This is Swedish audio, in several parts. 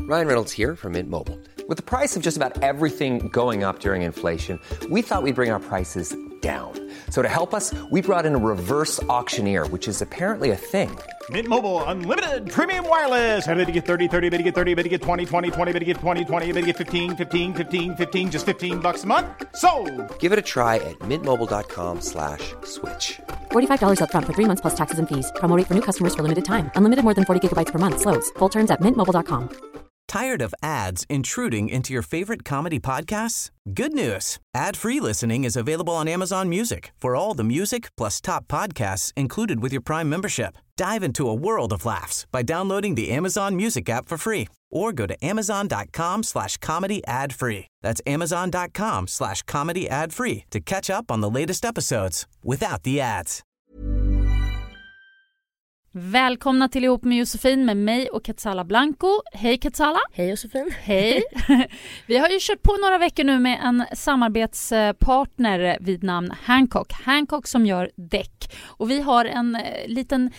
Ryan Reynolds here from Mint Mobile. With the price of just about everything going up during inflation, we thought we'd bring our prices down. So to help us, we brought in a reverse auctioneer, which is apparently a thing. Mint Mobile Unlimited Premium Wireless. How to get 30, 30, bit to get 30, bit to get 20, 20, 20, bit to get 20, 20, bit to get 15, 15, 15, 15, just $15 a month? Sold! Give it a try at mintmobile.com/switch. $45 up front for 3 months plus taxes and fees. Promo rate for new customers for limited time. Unlimited more than 40 gigabytes per month. Slows full terms at mintmobile.com. Tired of ads intruding into your favorite comedy podcasts? Good news. Ad-free listening is available on Amazon Music for all the music plus top podcasts included with your Prime membership. Dive into a world of laughs by downloading the Amazon Music app for free or go to amazon.com/comedy ad-free. That's amazon.com/comedy ad-free to catch up on the latest episodes without the ads. Välkomna till Ihop med Josefin med mig och Katsala Blanco. Hej Katsala. Hej Josefin. Hej. Vi har ju kört på några veckor nu med en samarbetspartner vid namn Hancock. Hancock som gör däck. Och vi har en liten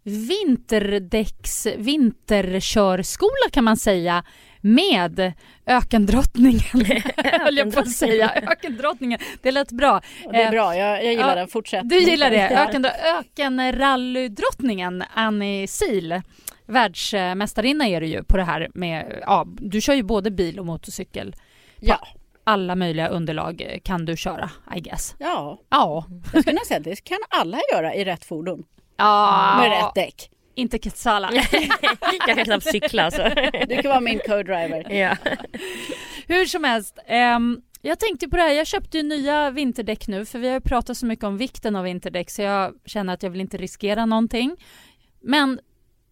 vinterkörskola kan man säga med ökendrottningen. Höll jag på att säga. Ökendrottningen. Det lät bra. Det är bra, jag gillar den. Fortsätt. Du gillar det. Ökenrallydrottningen Annie Sil. Världsmästarinna är du ju på det här med, ja, du kör ju både bil och motorcykel. Ja. Alla möjliga underlag kan du köra, I guess. Ja. Ja. Jag skulle säga att det kan alla göra i rätt fordon. Ja. Med rätt däck. Inte Katsala. Jag kan knappt cykla så. Du kan vara min co-driver. Ja. Hur som helst. Jag tänkte på det här. Jag köpte ju nya vinterdäck nu. För vi har ju pratat så mycket om vikten av vinterdäck. Så jag känner att jag vill inte riskera någonting. Men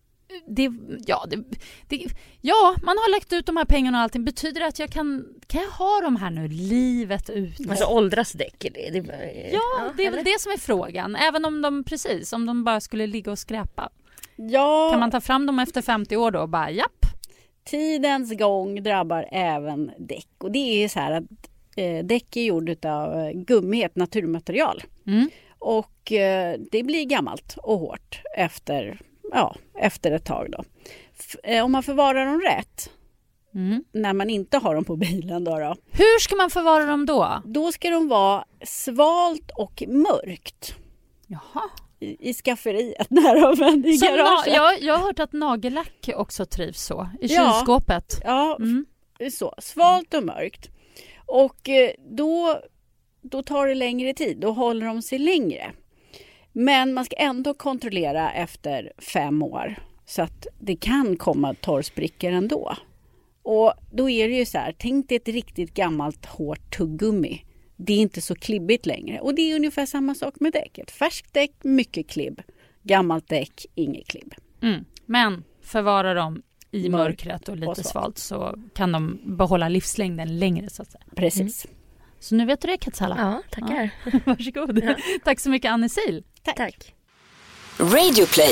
man har lagt ut de här pengarna och allting. Betyder det att jag kan jag ha de här nu livet ut? Alltså åldras däck? Det är väl det som är frågan. Även om om de bara skulle ligga och skräpa. Ja. Kan man ta fram dem efter 50 år då och bara japp? Tidens gång drabbar även däck. Och det är så här att däck är gjord av gummi, ett naturmaterial. Mm. Och det blir gammalt och hårt efter ett tag då. Om man förvarar dem rätt, när man inte har dem på bilen då. Hur ska man förvara dem då? Då ska de vara svalt och mörkt. Jaha. I skafferiet när de använder i garaget. Jag har hört att nagellack också trivs så. I kylskåpet. Ja, så. Svalt och mörkt. Och då tar det längre tid. Då håller de sig längre. Men man ska ändå kontrollera efter 5 år. Så att det kan komma torrsprickor ändå. Och då är det ju så här. Tänk dig ett riktigt gammalt hårt tuggummi. Det är inte så klibbigt längre. Och det är ungefär samma sak med däck. Ett färskt däck, mycket klibb. Gammalt däck, inget klibb. Men förvara dem i mörkret och lite svalt så kan de behålla livslängden längre så att säga. Precis. Så nu vet du det, Katsala. Ja, tackar. Ja. Varsågod. Ja. Tack så mycket, Annie Sil. Tack. Radio Play.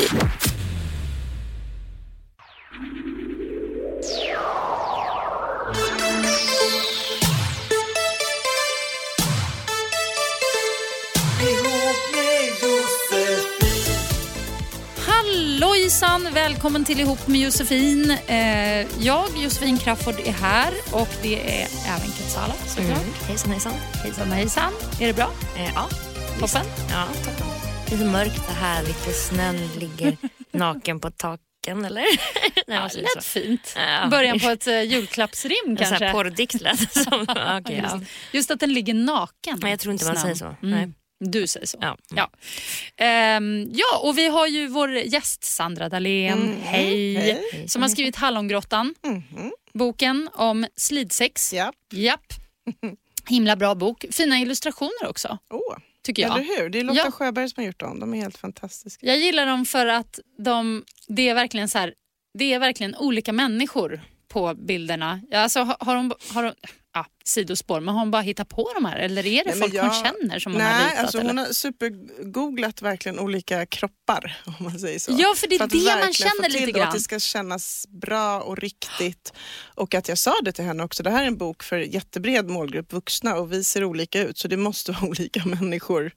Hallojsan, välkommen till Ihop med Josefin. Jag, Josefin Crafoord, är här och det är även Katsala såklart. Hejsan. Är det bra? Ja. Toppen? Ja, toppen. Det är så mörkt så här, lite snön ligger naken på taken, eller? Ja, lätt fint. Ja. Början på ett julklappsrim kanske. Så här porrdiktlät. Okay, just att den ligger naken. Men jag tror inte man säger så. Nej. Du säger så. Ja. Ja, och vi har ju vår gäst Sandra Dahlén. Hej. Som har skrivit Hallongrottan. Boken om slidsex. Japp. Himla bra bok. Fina illustrationer också. Tycker jag. Eller hur? Det är Lotta Sjöberg som har gjort dem. De är helt fantastiska. Jag gillar dem för att det är verkligen så här, det är verkligen olika människor på bilderna. Ja, alltså har de sidospår, men har hon bara hittat på de här? Eller är det folk hon känner som hon har ritat? Alltså hon har supergooglat verkligen olika kroppar, om man säger så. Ja, för det är det man känner lite grann. Att det ska kännas bra och riktigt. Och att jag sa det till henne också, det här är en bok för jättebred målgrupp vuxna och vi ser olika ut. Så det måste vara olika människor.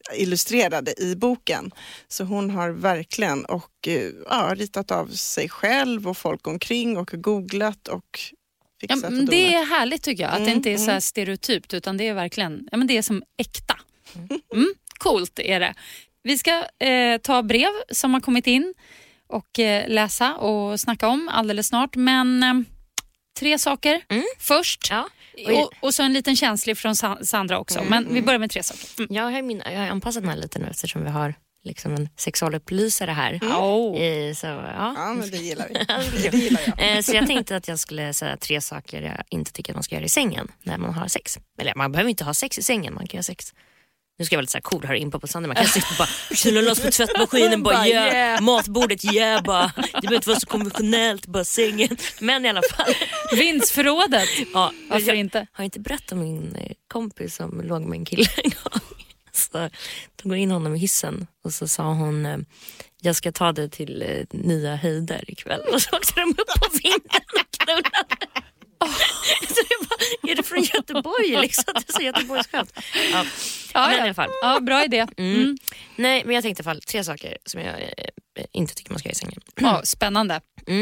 illustrerade i boken. Så hon har verkligen ritat av sig själv och folk omkring och googlat och fixat och donat. Det är härligt tycker jag, att det inte är så här stereotypt, utan det är verkligen, det är som äkta. Coolt är det. Vi ska ta brev som har kommit in och läsa och snacka om alldeles snart, men 3 saker först. Ja. Och så en liten känslig från Sandra också. Men vi börjar med 3 saker. Jag har anpassat mig lite nu eftersom vi har liksom en sexualupplysare här. Men det gillar vi. Det gillar jag. Så jag tänkte att jag skulle säga 3 saker jag inte tycker att man ska göra i sängen när man har sex. Eller man behöver inte ha sex i sängen, man kan ha sex. Nu ska jag vara lite så här cool här in på Sandra. Man kan sitta och bara kyla loss på tvättmaskinen, bara matbordet, bara. Det behöver inte vara så konventionellt, bara sängen. Men i alla fall. Vindsförrådet. Ja, varför inte? Har inte berättat om min kompis som låg med en kille en gång. Så tog in honom i hissen och så sa hon, jag ska ta dig till nya höjder ikväll. Och så åkte de upp på vinden och knullade. Så jag bara, är det från Göteborg liksom? Det är så Göteborgsskönt. Men i alla fall. Ja, bra idé. Nej, men jag tänkte i alla fall 3 saker som jag inte tycker man ska göra i sängen. Spännande.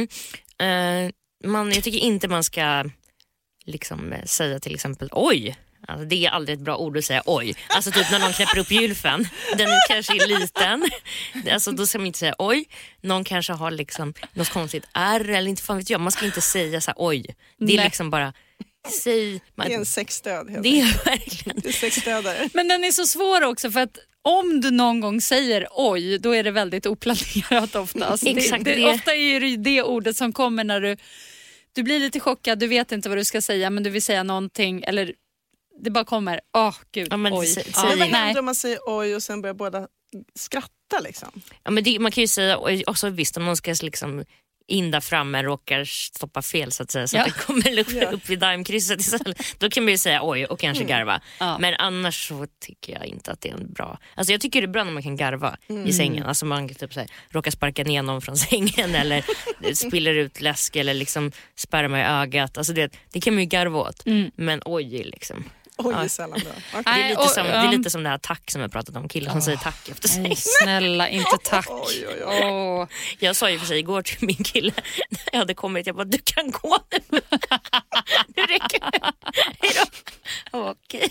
Jag tycker inte man ska liksom säga till exempel oj. Alltså, det är aldrig ett bra ord att säga oj. Alltså typ när någon knäpper upp gylfen. Den kanske är liten. Alltså då ska man inte säga oj. Någon kanske har liksom något konstigt ärr eller inte fan vet jag. Man ska inte säga så här oj. Det är liksom bara säg. Det är en sexstöd. Det är verkligen. Det är sexstödare. Men den är så svår också för att om du någon gång säger oj, då är det väldigt oplanerat oftast. Exakt. Ofta är det det ordet som kommer när du blir lite chockad. Du vet inte vad du ska säga, men du vill säga någonting eller det bara kommer, gud, oj. Vad händer om man säger oj och sen börjar båda skratta liksom? Ja, men man kan ju säga oj, också visst om någon ska liksom in där framme råkar stoppa fel så att säga, så att det kommer upp vid daimkrysset istället. Då kan man ju säga oj och kanske garva. Men annars så tycker jag inte att det är en bra. Alltså jag tycker det är bra när man kan garva i sängen. Alltså man typ så här, råkar sparka ner någon från sängen eller spiller ut läsk eller liksom sperma i ögat. Alltså det kan man ju garva åt. Men oj liksom. Oj, det är sällan bra. Okay. Det är lite som det här tack som jag pratat om. Killar som säger tack efter sex. Snälla, inte tack. Jag sa ju för sig igår till min kille när jag hade kommit, jag bara, du kan gå nu. Nu räcker det. Okej.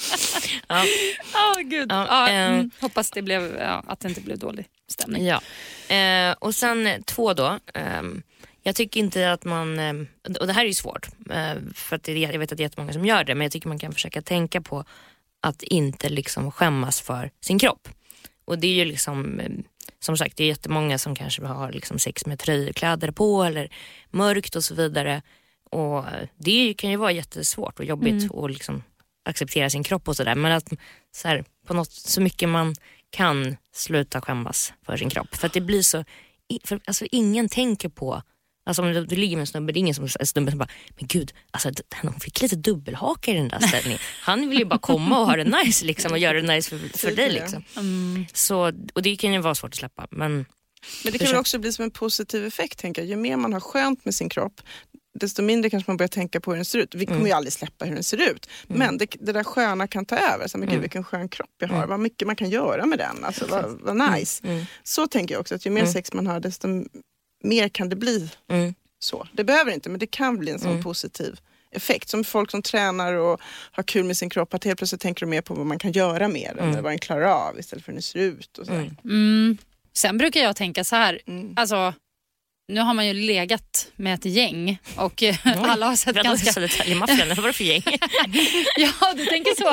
Gud. Hoppas det blev, att det inte blev dålig stämning. Ja. Och sen 2 då. Jag tycker inte att man, och det här är ju svårt för att jag vet att det är jättemånga som gör det, men jag tycker man kan försöka tänka på att inte liksom skämmas för sin kropp. Och det är ju liksom, som sagt, det är jättemånga som kanske har liksom sex med tröjkläder på eller mörkt och så vidare. Och det kan ju vara jättesvårt och jobbigt att liksom acceptera sin kropp och sådär, men att så här, på något så mycket man kan sluta skämmas för sin kropp. För att det blir så, alltså ingen tänker på. Alltså om du ligger med en snubbe, det är ingen som bara, men gud, alltså hon fick lite dubbelhaka i den där ställningen. Han vill ju bara komma och ha det nice liksom, och göra det nice för dig liksom. Så, och det kan ju vara svårt att släppa. Men det kan väl också bli som en positiv effekt, tänker jag. Ju mer man har skönt med sin kropp, desto mindre kanske man börjar tänka på hur den ser ut. Vi kommer ju aldrig släppa hur den ser ut. Men det där sköna kan ta över. Så, men gud, vilken skön kropp jag har. Vad mycket man kan göra med den. Alltså, vad nice. Så tänker jag också, att ju mer sex man har, desto mer kan det bli så. Det behöver inte, men det kan bli en sån positiv effekt. Som folk som tränar och har kul med sin kropp, att helt plötsligt tänker de mer på vad man kan göra med den, eller vad den klarar av istället för hur den ser ut. Och så. Sen brukar jag tänka så här, alltså nu har man ju legat med ett gäng och alla har sett ganska... Södertälje-maffian, vad var det för gäng? Ja, du tänker så.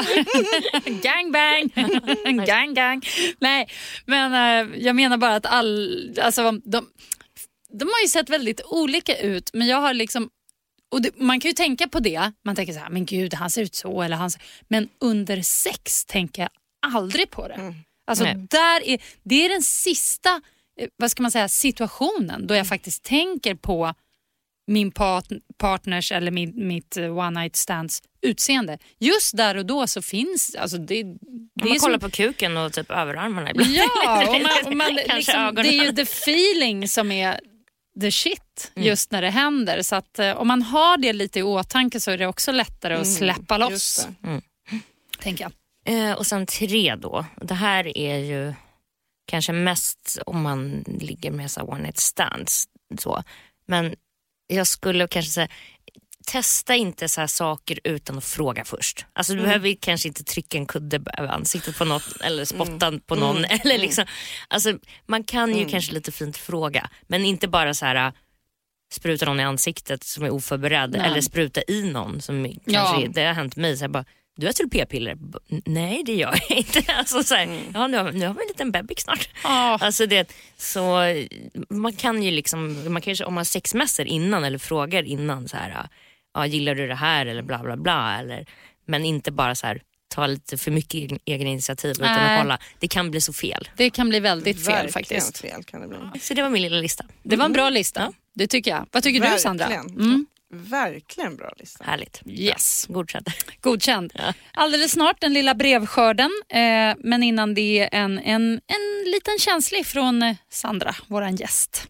Gangbang. Gang. Nej, men jag menar bara att alltså, de har ju sett väldigt olika ut, men jag har liksom, och man kan ju tänka på det, man tänker så här, men gud, han ser ut så, eller men under sex tänker jag aldrig på det. Alltså det är den sista, vad ska man säga, situationen då jag faktiskt tänker på min partners eller mitt one night stands utseende. Just där och då så finns, alltså man kollar på kuken och typ överarmarna ibland. Ja, och man liksom, det är ju the feeling som är the shit just när det händer. Så att om man har det lite i åtanke så är det också lättare att släppa loss. Tänker jag. Och sen 3 då. Det här är ju kanske mest om man ligger med så one night stands. Så. Men jag skulle kanske säga, testa inte så här saker utan att fråga först. Alltså du behöver kanske inte trycka en kudde över ansiktet på något eller spotta på någon. Eller liksom, alltså, man kan ju kanske lite fint fråga. Men inte bara så här spruta någon i ansiktet som är oförberedd. Nej. Eller spruta i någon som kanske, det har hänt mig. Så här bara, du äter p-piller? Nej, det gör jag inte. Alltså, så här, nu har vi en liten bebis snart. Alltså, så man kan ju liksom, man kanske, om man har sexmässor innan eller frågar innan så här, gillar du det här eller bla bla bla, eller, men inte bara så här ta lite för mycket egen initiativ utan att hålla. Det kan bli så fel. Det kan bli väldigt fel faktiskt. Fel kan det bli. Så det var min lilla lista. Det var en bra lista. Det tycker jag. Vad tycker du, Sandra? Verkligen bra lista. Härligt. Yes. Godkänd. Ja. Alldeles snart den lilla brevskörden. Men innan det en liten känslig från Sandra, våran gäst.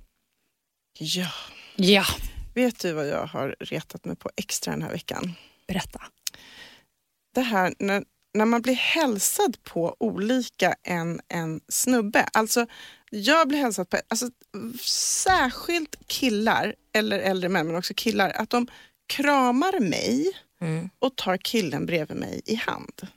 Ja. Vet du vad jag har retat mig på extra den här veckan? Berätta. Det här när man blir hälsad på olika en snubbe. Alltså jag blir hälsad på, alltså, särskilt killar eller äldre män men också killar, att de kramar mig och tar killen bredvid mig i hand.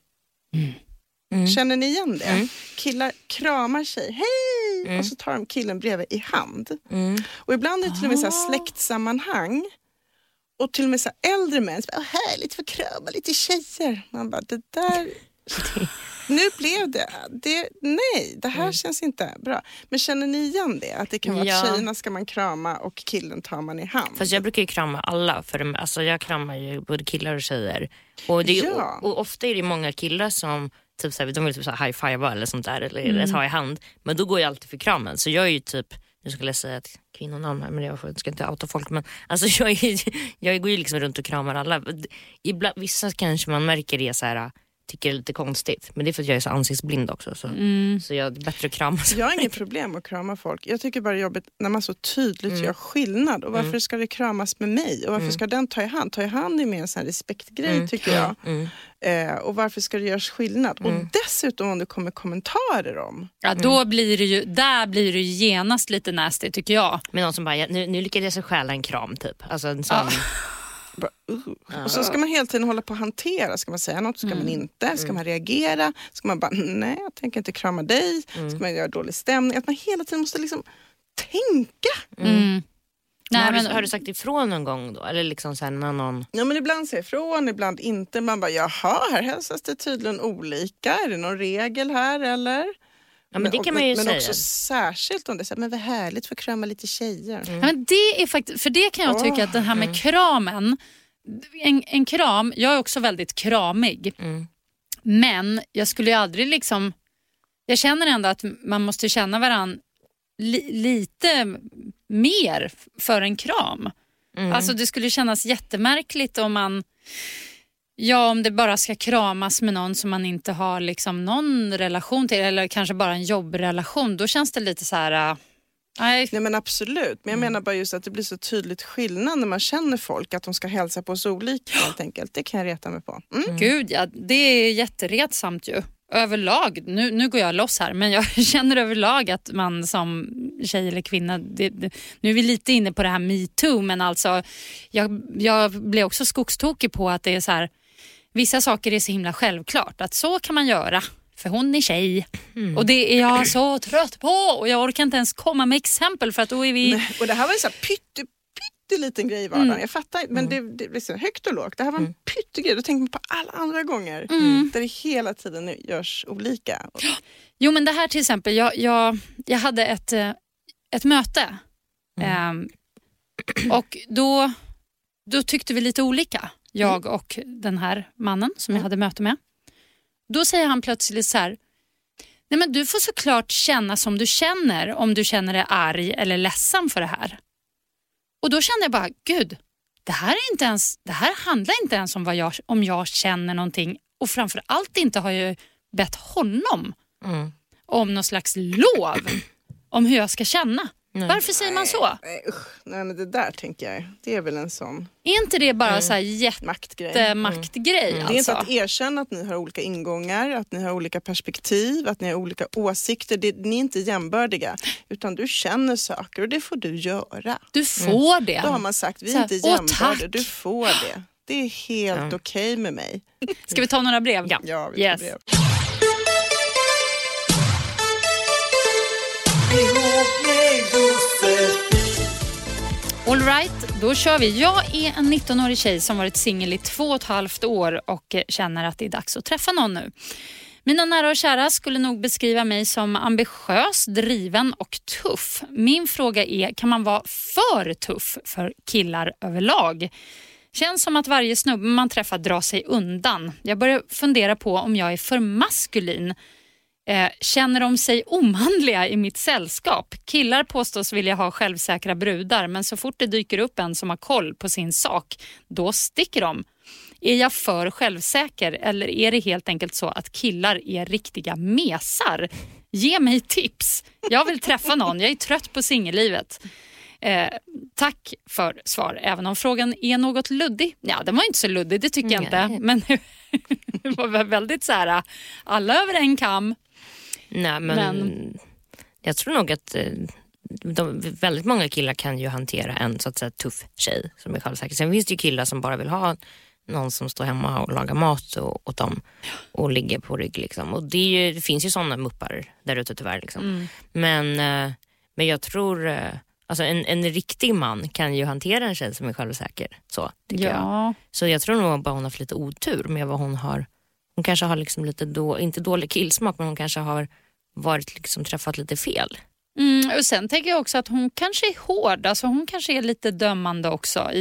Känner ni igen det? Killar kramar sig, hej! Och så tar de killen bredvid i hand. Och ibland är det till och med så här släktsammanhang. Och till och med så här äldre män, så härligt för krama lite tjejer. Man bara, det där... Nu blev det nej, det här känns inte bra. Men känner ni igen det? Att det kan vara att tjejerna ska man krama och killen tar man i hand. Fast jag brukar ju krama alla. För alltså jag kramar ju både killar och tjejer. Och, och ofta är det många killar som typ så här, de vill typ så här high-five eller sånt där. Eller ta i hand. Men då går jag alltid för kramen. Så jag är ju typ, nu skulle jag säga att kvinnonamn här, men jag ska inte outa folk. Men alltså jag går ju liksom runt och kramar alla. Ibland, vissa kanske man märker det så här, tycker det är lite konstigt. Men det är för att jag är så ansiktsblind också. Så jag är bättre att krama. Jag har inget problem att krama folk. Jag tycker bara det är jobbigt när man så tydligt gör skillnad. Och varför ska det kramas med mig? Och varför ska den ta i hand? Ta i hand är mer en sån här respektgrej tycker jag. Och varför ska det göras skillnad? Och dessutom om det kommer kommentarer om. Ja, då blir det ju, där blir det ju genast lite nasty tycker jag. Men någon som bara, nu lyckades jag stjäla en kram typ. Alltså en sån... Och så ska man hela tiden hålla på att hantera. Ska man säga något, ska man inte. Ska man reagera, ska man bara, nej jag tänker inte krama dig. Ska man göra dålig stämning. Att man hela tiden måste liksom tänka. Nej, har du sagt ifrån någon gång då? Eller liksom så här, någon... Ja, men ibland säger ifrån, ibland inte. Man bara, jaha, här hälsas det tydligen olika. Är det någon regel här eller? Ja, men det kan man ju säga. Men också särskilt om det så här, men vad härligt för att krama lite tjejer. Ja, men det är faktiskt, för det kan jag tycka att den här med kramen, en kram, jag är också väldigt kramig. Men jag skulle ju aldrig liksom, jag känner ändå att man måste känna varann lite mer för en kram. Alltså det skulle kännas jättemärkligt om om det bara ska kramas med någon som man inte har liksom någon relation till, eller kanske bara en jobbrelation, då känns det lite så här. Nej men absolut, men jag menar bara just att det blir så tydligt skillnad när man känner folk att de ska hälsa på så olika helt enkelt. Det kan jag reta mig på. Gud ja, det är jätteretsamt ju. Överlag, nu går jag loss här, men jag känner överlag att man som tjej eller kvinna, nu är vi lite inne på det här Me Too, men alltså jag blir också skogstokig på att det är så här, vissa saker är så himla självklart att så kan man göra, för hon är tjej. Och det är jag så trött på, och jag orkar inte ens komma med exempel för att då är vi... Nej, och det här var en så här pytteliten grej i vardagen. Jag fattar, men det är så högt och lågt. Det här var en pyttegrej. Då tänker man på alla andra gånger där det hela tiden görs olika. Jo, men det här till exempel, jag hade ett möte och då tyckte vi lite olika, jag och den här mannen som jag hade möte med. Då säger han plötsligt så här: nej men du får såklart känna som du känner om du känner dig arg eller ledsen för det här. Och då kände jag bara, gud, det här handlar inte ens om jag känner någonting, och framförallt inte har jag bett honom om någon slags lov om hur jag ska känna. Varför säger man så? Nej, men det där tänker jag, det är väl en sån... Är inte det bara så här jättemaktgrej? Det är inte att erkänna att ni har olika ingångar, att ni har olika perspektiv, att ni har olika åsikter. Ni är inte jämbördiga, utan du känner saker och det får du göra. Du får det. Då har man sagt, vi är inte jämbördiga, du får det. Det är helt okej med mig. Ska vi ta några brev? Ja, vi tar brev. All right, då kör vi. Jag är en 19-årig tjej som varit singel i 2,5 år och känner att det är dags att träffa någon nu. Mina nära och kära skulle nog beskriva mig som ambitiös, driven och tuff. Min fråga är, kan man vara för tuff för killar överlag? Känns som att varje snubbe man träffar drar sig undan. Jag börjar fundera på om jag är för maskulin. Känner de sig omanliga i mitt sällskap? Killar påstås vilja ha självsäkra brudar, men så fort det dyker upp en som har koll på sin sak, då sticker de. Är jag för självsäker eller är det helt enkelt så att killar är riktiga mesar? Ge mig tips. Jag vill träffa någon, jag är trött på singellivet. Tack för svar, även om frågan är något luddig. Ja, den var inte så luddig, det tycker jag inte. Men det var väldigt så här, alla över en kam. Nej, men jag tror nog att väldigt många killar kan ju hantera en så att säga tuff tjej som är självsäker. Sen finns det ju killar som bara vill ha någon som står hemma och lagar mat åt dem och ligger på rygg liksom. Och det finns ju sådana muppar där ute tyvärr liksom. Men jag tror alltså en riktig man kan ju hantera en tjej som är självsäker, så tycker jag. Så jag tror nog bara hon har för lite otur med vad hon har. Hon kanske har liksom lite inte dålig killsmak, men hon kanske har varit liksom träffat lite fel. Och sen tänker jag också att hon kanske är hård, alltså hon kanske är lite dömande också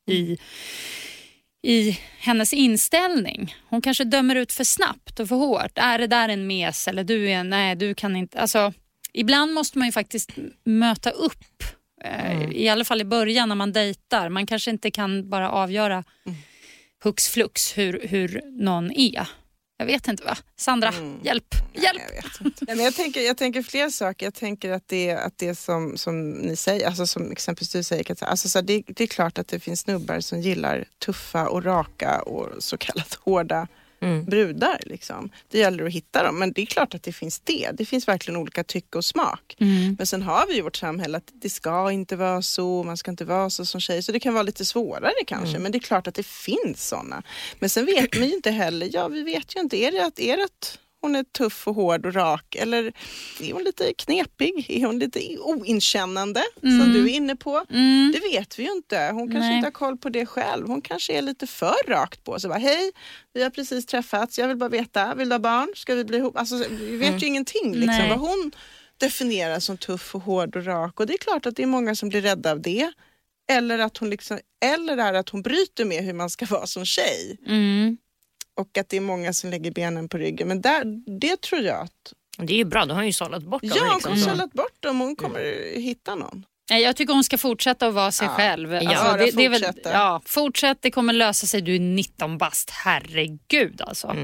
i hennes inställning. Hon kanske dömer ut för snabbt och för hårt. Är det där en mes eller nej, du kan inte. Alltså, ibland måste man ju faktiskt möta upp. I alla fall i början när man dejtar. Man kanske inte kan bara avgöra hux flux hur någon är. Jag vet inte, va? Sandra, hjälp! Nej, jag vet inte. Men jag tänker fler saker. Jag tänker att det som ni säger, alltså som exempelvis du säger, alltså så det är klart att det finns snubbar som gillar tuffa och raka och så kallat hårda brudar liksom. Det gäller att hitta dem, men det är klart att det finns det. Det finns verkligen olika tycke och smak. Men sen har vi ju vårt samhälle att det ska inte vara så, man ska inte vara så som tjej, så det kan vara lite svårare kanske, men det är klart att det finns sådana. Men sen vet man ju inte heller, vi vet ju inte, är det att hon är tuff och hård och rak, eller är hon lite knepig? Är hon lite oinkännande som du är inne på? Det vet vi ju inte. Hon kanske inte har koll på det själv. Hon kanske är lite för rakt på. Så bara, hej, vi har precis träffats. Jag vill bara veta, vill du ha barn? Ska vi bli ihop? Alltså, vi vet ju ingenting liksom, vad hon definierar som tuff och hård och rak. Och det är klart att det är många som blir rädda av det. Eller att hon liksom, eller att hon bryter med hur man ska vara som tjej. Och att det är många som lägger benen på ryggen. Men det tror jag att... Det är ju bra, då har hon ju sållat bort dem. Ja, hon kommer sållat bort dem. Hon kommer hitta någon. Jag tycker hon ska fortsätta att vara sig själv. Alltså, det är väl, fortsätt, det kommer lösa sig. Du är 19 bast, herregud alltså.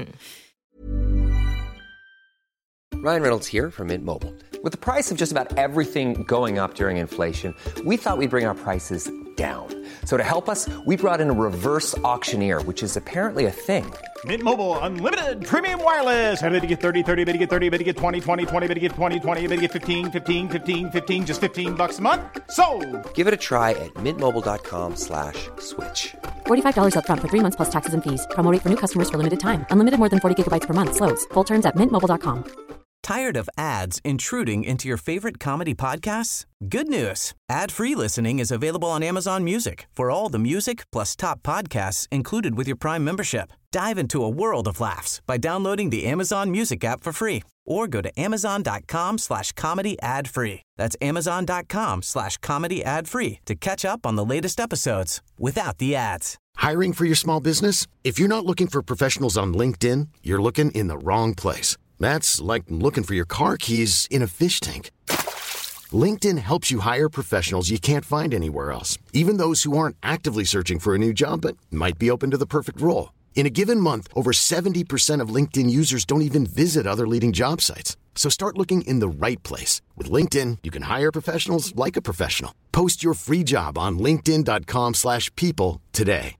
Ryan Reynolds here from Mint Mobile. With the price of just about everything going up during inflation, we thought we'd bring our prices down. So to help us, we brought in a reverse auctioneer, which is apparently a thing. Mint Mobile Unlimited Premium Wireless. How to get 30, 30, bit to get 30, bit to get 20, 20, 20, bit to get 20, 20, bit to get 15, 15, 15, 15, just $15 a month? Sold! Give it a try at mintmobile.com/switch. $45 up front for 3 months plus taxes and fees. Promo rate for new customers for limited time. Unlimited more than 40 gigabytes per month. Slows full terms at mintmobile.com. Tired of ads intruding into your favorite comedy podcasts? Good news. Ad-free listening is available on Amazon Music for all the music plus top podcasts included with your Prime membership. Dive into a world of laughs by downloading the Amazon Music app for free or go to amazon.com/comedy ad-free. That's amazon.com/comedy ad-free to catch up on the latest episodes without the ads. Hiring for your small business? If you're not looking for professionals on LinkedIn, you're looking in the wrong place. That's like looking for your car keys in a fish tank. LinkedIn helps you hire professionals you can't find anywhere else, even those who aren't actively searching for a new job but might be open to the perfect role. In a given month, over 70% of LinkedIn users don't even visit other leading job sites. So start looking in the right place. With LinkedIn, you can hire professionals like a professional. Post your free job on linkedin.com/people today.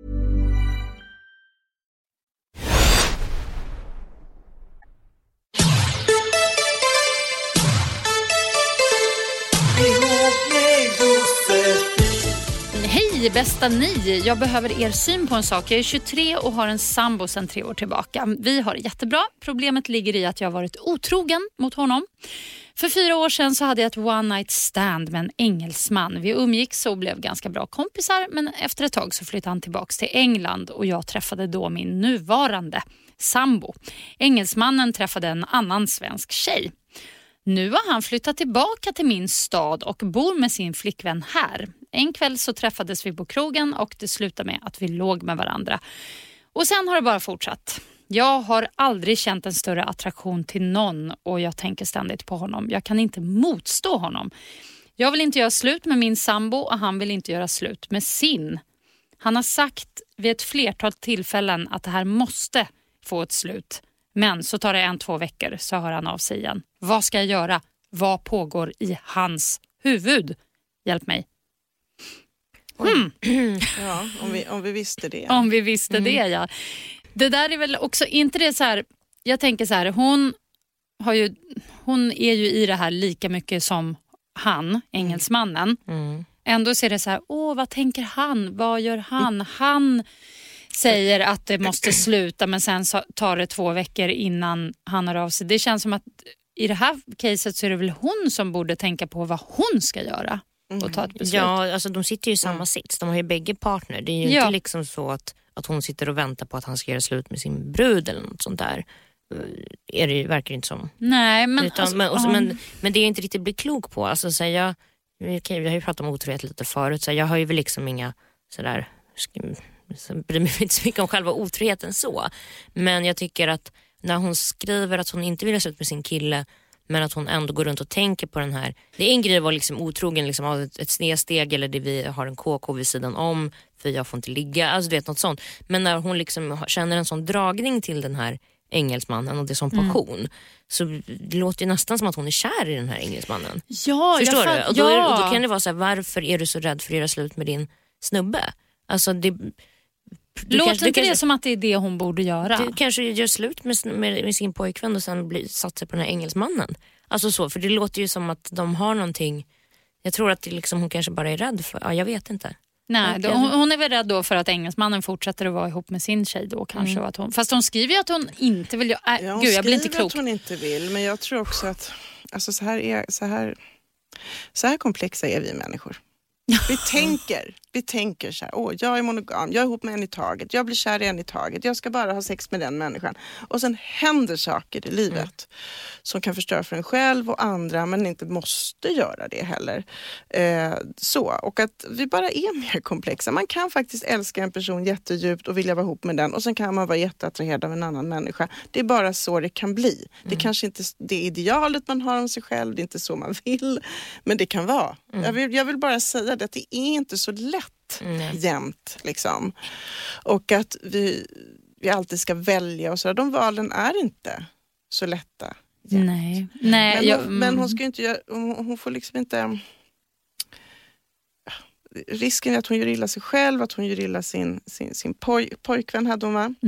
Hej bästa ni, jag behöver er syn på en sak. Jag är 23 och har en sambo sedan 3 år tillbaka. Vi har det jättebra. Problemet ligger i att jag har varit otrogen mot honom. För 4 år sedan så hade jag ett one night stand med en engelsman. Vi umgicks och blev ganska bra kompisar, men efter ett tag så flyttade han tillbaka till England och jag träffade då min nuvarande sambo. Engelsmannen träffade en annan svensk tjej. Nu har han flyttat tillbaka till min stad och bor med sin flickvän här. En kväll så träffades vi på krogen och det slutade med att vi låg med varandra. Och sen har det bara fortsatt. Jag har aldrig känt en större attraktion till någon och jag tänker ständigt på honom. Jag kan inte motstå honom. Jag vill inte göra slut med min sambo och han vill inte göra slut med sin. Han har sagt vid ett flertal tillfällen att det här måste få ett slut. Men så tar det 1-2 veckor så hör han av sig igen. Vad ska jag göra? Vad pågår i hans huvud? Hjälp mig. Ja, om vi visste det. Om vi visste det, ja. Det där är väl också inte det så här. Jag tänker så här, hon är ju i det här lika mycket som han, engelsmannen. Ändå ser det så här, vad tänker han? Vad gör han? Han säger att det måste sluta, men sen tar det 2 veckor innan han hör av sig. Det känns som att i det här caset så är det väl hon som borde tänka på vad hon ska göra och ta ett beslut. Ja, alltså de sitter ju i samma sits. De har ju bägge partner. Det är ju inte liksom så att hon sitter och väntar på att han ska göra slut med sin brud eller något sånt där. Är det ju verkligen inte som. Nej, men men det är inte riktigt bli klok på. Alltså så jag har ju pratat om otrohet lite förut, så jag har ju väl liksom inga sådär, så bryr mig inte så mycket om själva otroheten så. Men jag tycker att när hon skriver att hon inte vill ha slut med sin kille, men att hon ändå går runt och tänker på den här. Det är en grej att vara liksom otrogen liksom av ett snedsteg, eller det vi har en KK vid sidan om för jag får inte ligga, alltså du vet något sånt. Men när hon liksom känner en sån dragning till den här engelsmannen och det är som passion, så det låter ju nästan som att hon är kär i den här engelsmannen. Ja, förstår du? Och då kan det vara så här, varför är du så rädd för att göra slut med din snubbe? Alltså låter inte det som att det är det hon borde göra? Du kanske gör slut med sin pojkvän och sen satsar på den här engelsmannen. Alltså så, för det låter ju som att de har någonting. Jag tror att det liksom, hon kanske bara är rädd för, jag vet inte. Nej, hon är väl rädd då för att engelsmannen fortsätter att vara ihop med sin tjej då kanske. Att hon, fast hon skriver ju att hon inte vill. Gud, jag blir inte klok. Att hon inte vill, men jag tror också att alltså så här komplexa är vi människor. Vi tänker så här, jag är monogam, jag är ihop med en i taget, jag blir kär i en i taget, jag ska bara ha sex med den människan. Och sen händer saker i livet som kan förstöra för en själv och andra, men inte måste göra det heller. Och att vi bara är mer komplexa. Man kan faktiskt älska en person jättedjupt och vilja vara ihop med den, och sen kan man vara jätteattraherad av en annan människa. Det är bara så det kan bli. Det är kanske inte det idealet man har om sig själv, det är inte så man vill, men det kan vara. Jag vill bara säga att det är inte så lätt jämt liksom. Och att vi alltid ska välja och så. De valen är inte så lätta jämt. Nej. Men hon ska ju inte göra, hon får liksom inte, risken är att hon gör illa sig själv, att hon gör illa sin pojkvän hade hon, va?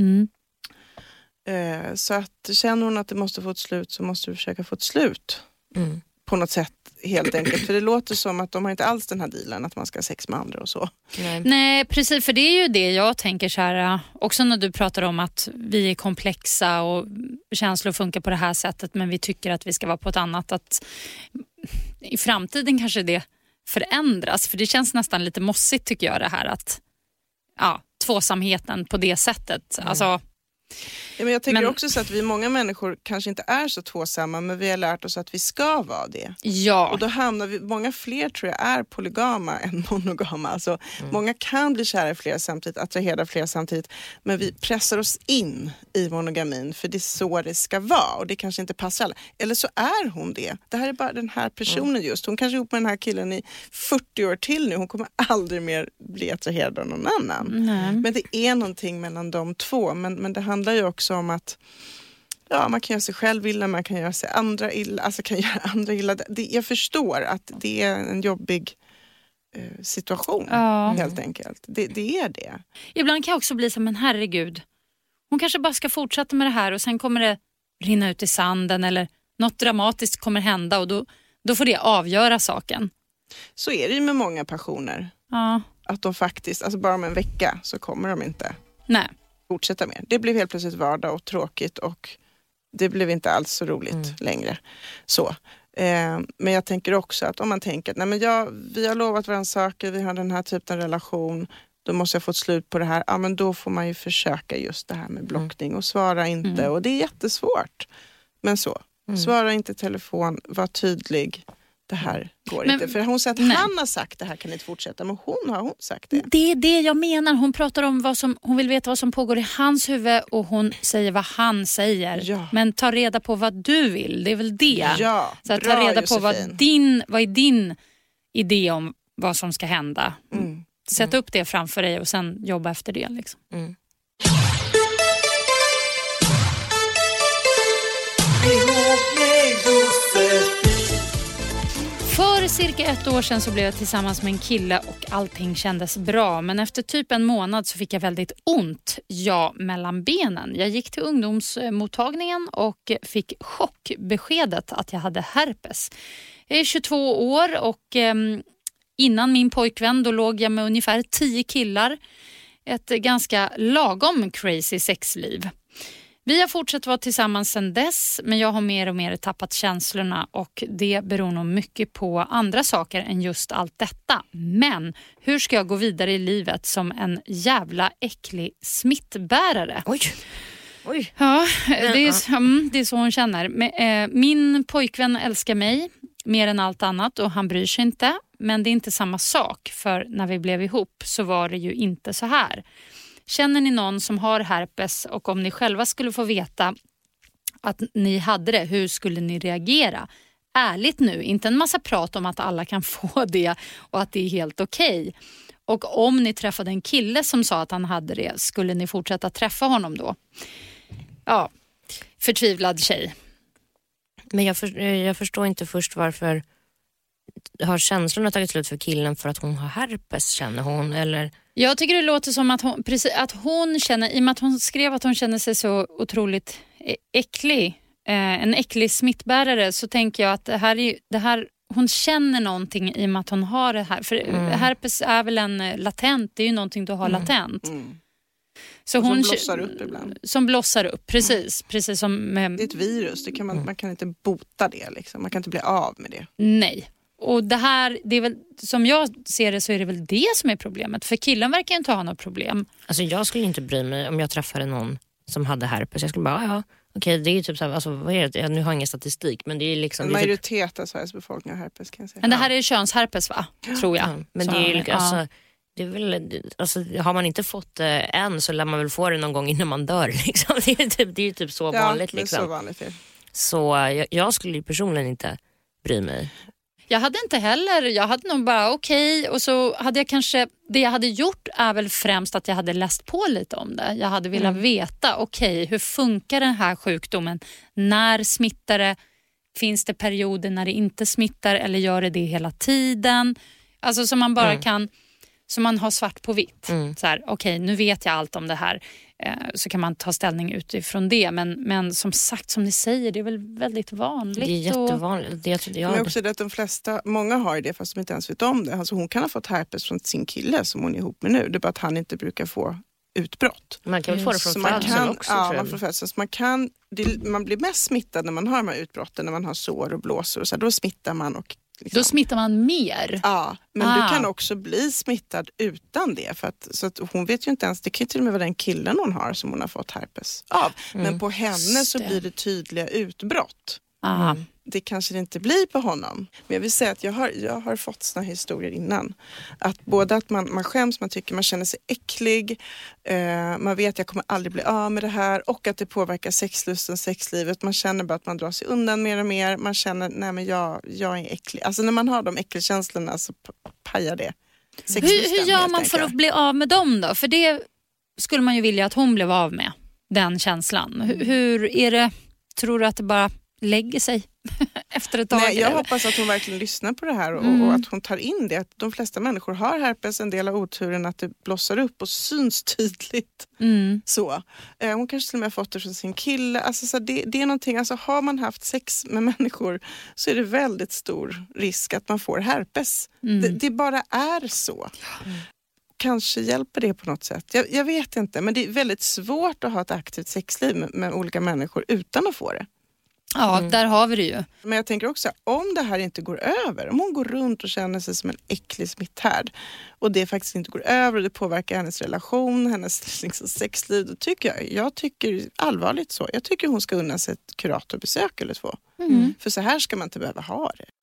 Så att känner hon att det måste få ett slut, så måste du försöka få ett slut på något sätt, helt enkelt. För det låter som att de har inte alls den här dealen att man ska ha sex med andra och så. Nej, precis, för det är ju det jag tänker så här, också när du pratar om att vi är komplexa och känslor funkar på det här sättet, men vi tycker att vi ska vara på ett annat, att i framtiden kanske det förändras, för det känns nästan lite mossigt tycker jag, det här att tvåsamheten på det sättet, alltså. Ja, men jag tänker också så att vi många människor kanske inte är så tvåsamma, men vi har lärt oss att vi ska vara det. Ja. Och då hamnar vi, många fler tror jag är polygama än monogama. Alltså, många kan bli kära i flera samtidigt, attraherade flera samtidigt, men vi pressar oss in i monogamin för det är så det ska vara, och det kanske inte passar alla. Eller så är hon det. Det här är bara den här personen just. Hon kanske är ihop med den här killen i 40 år till nu. Hon kommer aldrig mer bli attraherad av någon annan. Men det är någonting mellan de två. Men det handlar ju också om att Ja, man kan göra sig själv illa, man kan göra sig andra illa. Alltså kan göra andra illa. Jag förstår att det är en jobbig situation, helt enkelt. Det är det. Ibland kan jag också bli som, men herregud, hon kanske bara ska fortsätta med det här och sen kommer det rinna ut i sanden eller något dramatiskt kommer hända och då får det avgöra saken. Så är det ju med många passioner. Ja. Att de faktiskt, alltså bara om en vecka så kommer de inte fortsätta med. Det blev helt plötsligt vardag och tråkigt och det blev inte alls så roligt längre. Så. Men jag tänker också att om man tänker att vi har lovat varandra saker, vi har den här typen av relation, då måste jag få ett slut på det här. Ja, men då får man ju försöka just det här med blockning och svara inte. Och det är jättesvårt. Men svara inte telefon, var tydlig. Det här går inte. För hon säger att han har sagt det här kan inte fortsätta. Men har hon sagt det? Det är det jag menar. Hon pratar om hon vill veta vad som pågår i hans huvud och hon säger vad han säger. Ja. Men ta reda på vad du vill. Det är väl det. Ja, så att ta reda på vad är din idé om vad som ska hända. Sätt upp det framför dig och sen jobba efter det. Liksom. För cirka 1 år sedan så blev jag tillsammans med en kille och allting kändes bra. Men efter typ en månad så fick jag väldigt ont mellan benen. Jag gick till ungdomsmottagningen och fick chockbeskedet att jag hade herpes. Jag är 22 år och innan min pojkvän då låg jag med ungefär 10 killar. Ett ganska lagom crazy sexliv. Vi har fortsatt vara tillsammans sedan dess, men jag har mer och mer tappat känslorna och det beror nog mycket på andra saker än just allt detta. Men hur ska jag gå vidare i livet som en jävla äcklig smittbärare? Oj. Ja, det är så hon känner. Min pojkvän älskar mig mer än allt annat och han bryr sig inte. Men det är inte samma sak, för när vi blev ihop så var det ju inte så här. Känner ni någon som har herpes och om ni själva skulle få veta att ni hade det, hur skulle ni reagera? Ärligt nu, inte en massa prat om att alla kan få det och att det är helt okej. Och om ni träffade en kille som sa att han hade det, skulle ni fortsätta träffa honom då? Ja, förtvivlad tjej. Men jag förstår inte först varför har känslorna tagit slut för killen för att hon har herpes, känner hon? Eller? Jag tycker det låter som att hon känner, i och med att hon skrev att hon känner sig så otroligt äcklig, en äcklig smittbärare, så tänker jag att det här hon känner någonting i och med att hon har det här. För herpes är väl en latent, det är ju någonting du har latent. Så hon som blossar upp ibland. Som blossar upp, precis som... det är ett virus, man kan inte bota det liksom. Man kan inte bli av med det. Nej. Och det är väl, som jag ser det så är det väl det som är problemet. För killen verkar inte ha något problem. Alltså jag skulle inte bry mig om jag träffade någon som hade herpes. Jag skulle bara, okej, det är ju typ så här, alltså vad är det? Nu har jag ingen statistik, men det är liksom... En majoritet av Sveriges befolkning har herpes, kan jag säga. Men det här är könsherpes, va? Tror jag. Ja, men det är ju alltså... Det är väl, alltså, har man inte fått det än så lär man väl få det någon gång innan man dör. Liksom. Det är ju typ så vanligt. Liksom. Så vanligt. Så jag skulle ju personligen inte bry mig. Jag hade inte heller, jag hade nog bara okej. Och så hade jag kanske, det jag hade gjort är väl främst att jag hade läst på lite om det. Jag hade velat veta, okej, hur funkar den här sjukdomen? När smittar det? Finns det perioder när det inte smittar eller gör det hela tiden? Alltså så man bara kan... Så man har svart på vitt. Så här, okej, nu vet jag allt om det här. Så kan man ta ställning utifrån det. Men som sagt, som ni säger, det är väl väldigt vanligt. Det är jättevanligt. Men också det att de flesta, många har det fast de inte ens vet om det. Alltså hon kan ha fått herpes från sin kille som hon är ihop med nu. Det är bara att han inte brukar få utbrott. Man kan väl få det från födseln också. Ja, man får födseln. Så man blir mest smittad när man har de här utbrotten. När man har sår och blåsor och så här, då smittar man och liksom. Då smittar man mer? Ja, men du kan också bli smittad utan det. Så att hon vet ju inte ens, det kan ju till och med vara den killen hon har som hon har fått herpes av. Men på henne så blir det tydliga utbrott. Det kanske det inte blir på honom. Men jag vill säga att jag har fått såna historier innan. Att både att man skäms, man tycker man känner sig äcklig. Man vet att jag kommer aldrig bli av med det här. Och att det påverkar sexlusten, sexlivet. Man känner bara att man drar sig undan mer och mer. Man känner, nej men jag är äcklig. Alltså när man har de äckelkänslorna så pajar det. Hur gör man för att bli av med dem då? För det skulle man ju vilja att hon blev av med. Den känslan. Hur är det... tror du att det bara lägger sig efter ett tag? Nej, jag hoppas att hon verkligen lyssnar på det här och att hon tar in det. Att de flesta människor har herpes, en del av oturen att det blossar upp och syns tydligt. Så. Hon kanske till och med har fått det från sin kille. Alltså, så det är någonting, alltså, har man haft sex med människor så är det väldigt stor risk att man får herpes. Det bara är så. Kanske hjälper det på något sätt. Jag vet inte, men det är väldigt svårt att ha ett aktivt sexliv med olika människor utan att få det. Ja, där har vi det ju. Men jag tänker också, om det här inte går över, om hon går runt och känner sig som en äcklig smitthärd och det faktiskt inte går över och det påverkar hennes relation, hennes liksom, sexliv, då tycker jag tycker allvarligt så. Jag tycker hon ska unna sig ett kuratorbesök eller 2. För så här ska man inte behöva ha det.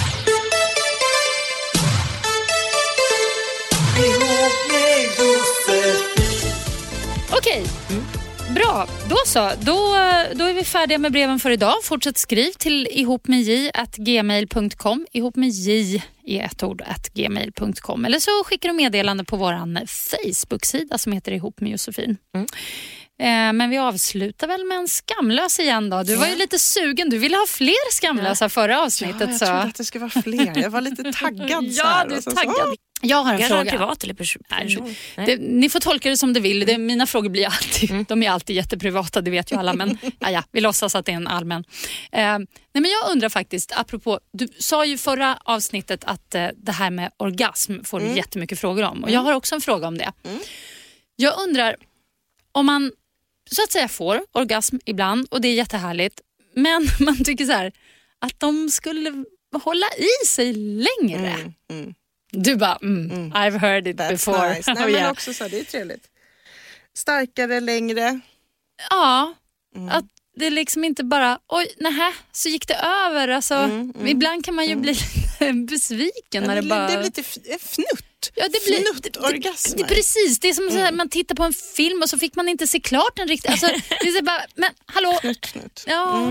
Okej. Bra, då så. Då är vi färdiga med breven för idag. Fortsätt skriv till ihopmedj@gmail.com. Ihopmedj i ett ord @gmail.com. Eller så skickar du meddelande på våran Facebook-sida som heter Ihop med Josefin. Men vi avslutar väl med en skamlös igen då. Du var ju lite sugen. Du ville ha fler skamlösa förra avsnittet. Ja, jag trodde att det skulle vara fler. Jag var lite taggad. Ja, du är taggad. Jag har en fråga. Privat eller person? Ni får tolka det som det vill. Mina frågor blir alltid, de är alltid jätteprivata, det vet ju alla. Men vi låtsas att det är en allmän. Nej, men jag undrar faktiskt, apropå, du sa ju förra avsnittet att det här med orgasm får du jättemycket frågor om. Och jag har också en fråga om det. Jag undrar om man så att säga får orgasm ibland och det är jättehärligt. Men man tycker så här att de skulle hålla i sig längre. Du bara, I've heard it before. Nice. Nej, men också så, det är trevligt. Starkare, längre. Ja, att det är liksom inte bara, så gick det över. Alltså, ibland kan man ju bli besviken när det bara... Det blir lite fnutt. Ja, det blir fnuttorgasmer. Det precis, det är som så här, man tittar på en film och så fick man inte se klart den riktigt. Alltså, det är så bara, men hallå. Fnutt. Ja.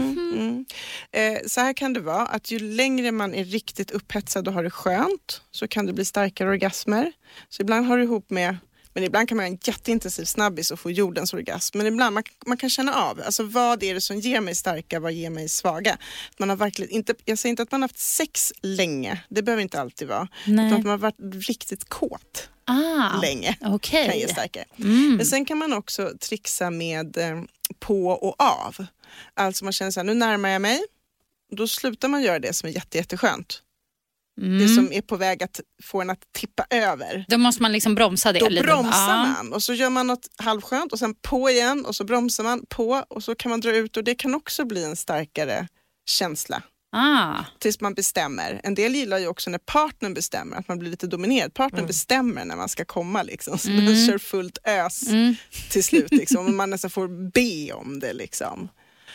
Så här kan det vara, att ju längre man är riktigt upphetsad och har det skönt så kan det bli starkare orgasmer. Så ibland har det ihop med, men ibland kan man ha en jätteintensiv snabbis och få jordens orgasm. Men ibland man kan känna av, alltså vad är det som ger mig starka, vad ger mig svaga. Man har verkligen inte, jag säger inte att man har haft sex länge, det behöver inte alltid vara. Utan att man har varit riktigt kåt länge kan ge starkare. Men sen kan man också trixa med på och av. Alltså man känner så här, nu närmar jag mig, då slutar man göra det som är jätteskönt. Det som är på väg att få en att tippa över. Då måste man liksom bromsa det. Då bromsar man och så gör man något halvskönt och sen på igen och så bromsar man på och så kan man dra ut och det kan också bli en starkare känsla. Tills man bestämmer. En del gillar ju också när partnern bestämmer, att man blir lite dominerad. Partnern bestämmer när man ska komma liksom. Så man kör fullt ös till slut liksom. Och man nästan får be om det liksom.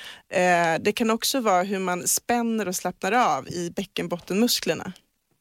Det kan också vara hur man spänner och slappnar av i bäckenbottenmusklerna.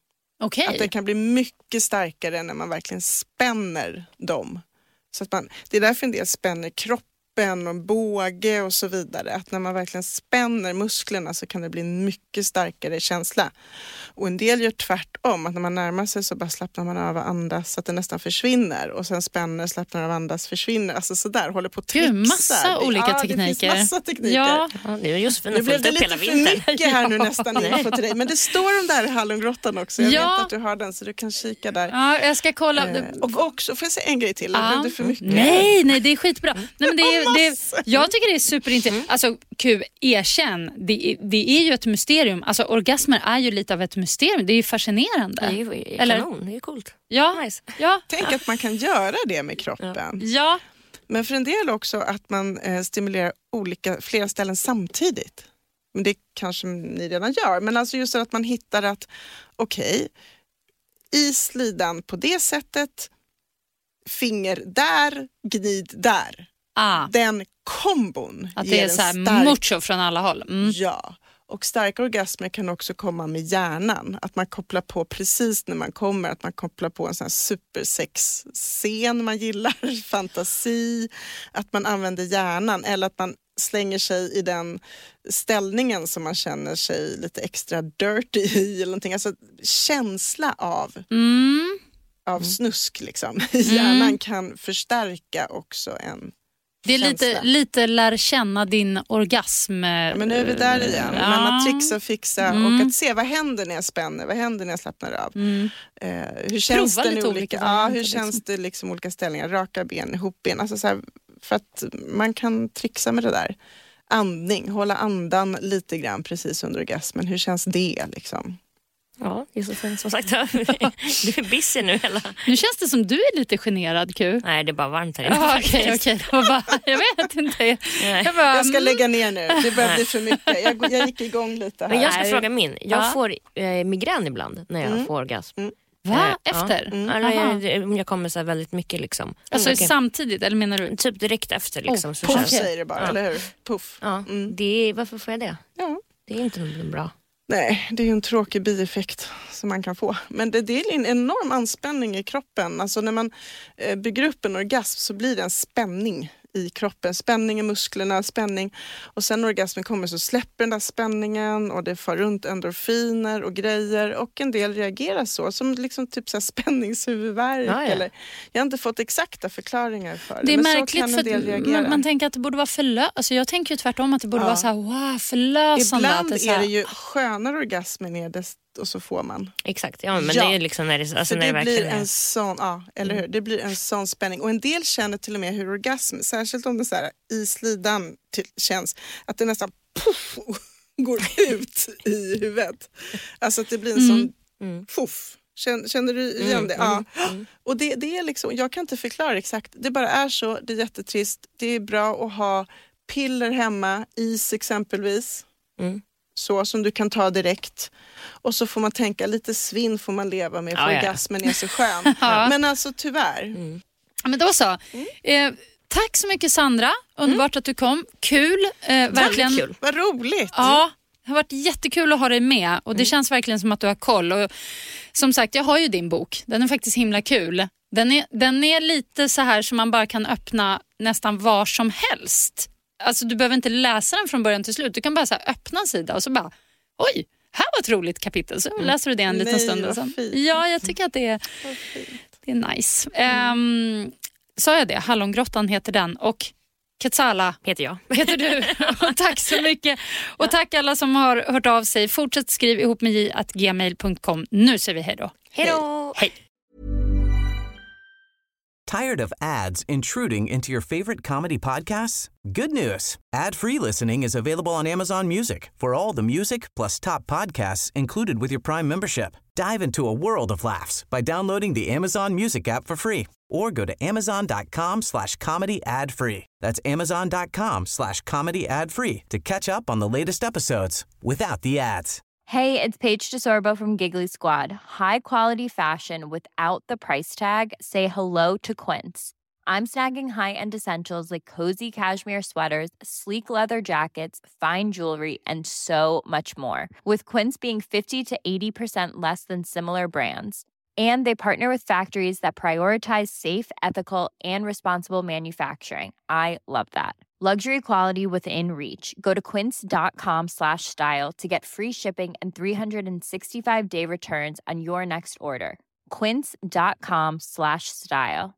Att det kan bli mycket starkare när man verkligen spänner dem. Så att det är därför en del spänner kroppen och båge och så vidare. Att när man verkligen spänner musklerna så kan det bli en mycket starkare känsla. Och en del gör tvärtom. Att när man närmar sig så bara slappnar man av och andas så att det nästan försvinner. Och sen spänner, slappnar av, andas, försvinner. Alltså sådär, håller på att trixa. Massa olika tekniker. Det finns massa tekniker. Ja. Det är just för nu blev det lite för mycket här nu nästan inför till dig. Men det står om där i Hallongrottan också. Jag vet att du har den så du kan kika där. Ja, jag ska kolla. Och också, får jag säga en grej till? Blev det för mycket? Nej, det är skitbra. Nej, men jag tycker det är superintressant. Alltså, erkänn. Det är ju ett mysterium. Alltså, orgasmer är ju lite av ett mysterium. Det är ju fascinerande. Det är ju kanon, det är coolt. Ja. Nice. Ja. Tänk att man kan göra det med kroppen. Ja. Men för en del också att man stimulerar flera ställen samtidigt. Men det kanske ni redan gör. Men alltså just att man hittar att i slidan på det sättet, finger där, gnid där. Den kombon att det är så här mucho från alla håll. Ja, och starka orgasmer kan också komma med hjärnan. Att man kopplar på precis när man kommer, att man kopplar på en sån här supersex-scen man gillar, fantasi, att man använder hjärnan eller att man slänger sig i den ställningen som man känner sig lite extra dirty i eller någonting. Alltså känsla av snusk liksom. Hjärnan kan förstärka också en Det är lite lär känna din orgasm. Ja, men nu är vi där igen. Ja. Men att trixa och fixa och att se vad händer när jag spänner, vad händer när jag slappnar av. Hur känns Prova det lite olika varianter, hur känns det liksom olika ställningar, raka ben, ihopben. Alltså så här, för att man kan trixa med det där. Andning, hålla andan lite grann precis under orgasmen. Hur känns det liksom? Ja, Josefin, som sagt, du är busy nu hela. Nu känns det som du är lite generad, Q. Nej, det är bara varmt här inne. Ja, okej. Jag vet inte. Jag ska lägga ner nu, det börjar bli för mycket. Jag gick igång lite här. Men jag ska fråga min. Jag får migrän ibland när jag får orgasm. Va? Efter? Om jag kommer så här väldigt mycket liksom. Alltså samtidigt, eller menar du? Typ direkt efter liksom. Så puff säger det bara, eller hur? Puff. Ja, varför får jag det? Ja. Det är inte något bra. Nej, det är ju en tråkig bieffekt som man kan få. Men det är en enorm anspänning i kroppen. Alltså när man bygger upp en orgasm så blir det en spänning i kroppen. Spänning i musklerna, spänning. Och sen när orgasmen kommer så släpper den där spänningen och det far runt endorfiner och grejer. Och en del reagerar så, som liksom typ så här spänningshuvudvärk. Ja. Eller, jag har inte fått exakta förklaringar för det. Det är men märkligt så kan en del reagera. man tänker att det borde vara alltså jag tänker ju tvärtom att det borde vara så här, wow, förlösande. Ibland att det är det ju skönare orgasmen är och så får man. Exakt, men det är liksom när det, alltså när det blir en sån, eller hur? Det blir en sån spänning. Och en del känner till och med hur orgasm, särskilt om det så här i slidan känns, att det nästan puff, går ut i huvudet. Alltså att det blir en sån puff. Känner du igen det? Ja. Och det är liksom, jag kan inte förklara exakt. Det bara är så, det är jättetrist. Det är bra att ha piller hemma, is exempelvis. Så som du kan ta direkt. Och så får man tänka, lite svinn får man leva med, för orgasmen är så skön. Men alltså tyvärr. Men då så. Tack så mycket Sandra, underbart att du kom. Kul, verkligen. Kul. Vad roligt. Ja, det har varit jättekul att ha dig med och det känns verkligen som att du har koll. Och som sagt, jag har ju din bok. Den är faktiskt himla kul. Den är lite så här som man bara kan öppna nästan var som helst. Alltså du behöver inte läsa den från början till slut. Du kan bara så här, öppna en sida och så bara, oj, här var ett roligt kapitel. Så läser du det en liten stund. Och sen. Ja, jag tycker att det är nice. Sa jag det? Hallongrottan heter den och Quetzala heter jag. Heter du. Och tack så mycket. Och tack alla som har hört av sig. Fortsätt skriv ihop med j@gmail.com. Nu säger vi hej då. Hej då. Hej. Tired of ads intruding into your favorite comedy podcasts? Good news. Ad-free listening is available on Amazon Music for all the music plus top podcasts included with your Prime membership. Dive into a world of laughs by downloading the Amazon Music app for free or go to amazon.com/comedy ad-free. That's amazon.com/comedy ad-free to catch up on the latest episodes without the ads. Hey, it's Paige DeSorbo from Giggly Squad. High quality fashion without the price tag. Say hello to Quince. I'm snagging high-end essentials like cozy cashmere sweaters, sleek leather jackets, fine jewelry, and so much more. With Quince being 50 to 80% less than similar brands. And they partner with factories that prioritize safe, ethical, and responsible manufacturing. I love that. Luxury quality within reach. Go to quince.com/style to get free shipping and 365-day returns on your next order. Quince.com/style.